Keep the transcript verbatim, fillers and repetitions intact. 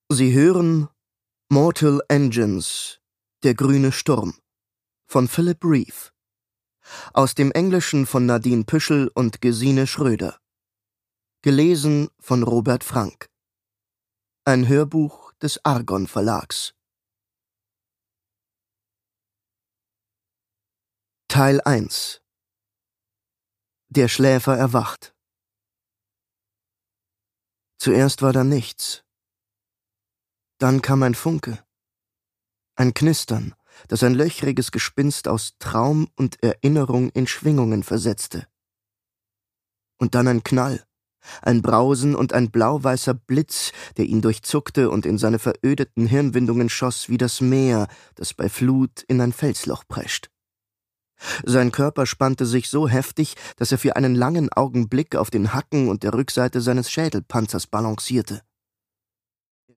Sie hören Mortal Engines – Der grüne Sturm von Philip Reeve. Aus dem Englischen von Nadine Püschel und Gesine Schröder. Gelesen von Robert Frank. Ein Hörbuch des Argon Verlags. Teil eins. Der Schläfer erwacht. Zuerst war da nichts. Dann kam ein Funke. Ein Knistern, das ein löchriges Gespinst aus Traum und Erinnerung in Schwingungen versetzte. Und dann ein Knall, ein Brausen und ein blau-weißer Blitz, der ihn durchzuckte und in seine verödeten Hirnwindungen schoss wie das Meer, das bei Flut in ein Felsloch prescht. Sein Körper spannte sich so heftig, dass er für einen langen Augenblick auf den Hacken und der Rückseite seines Schädelpanzers balancierte.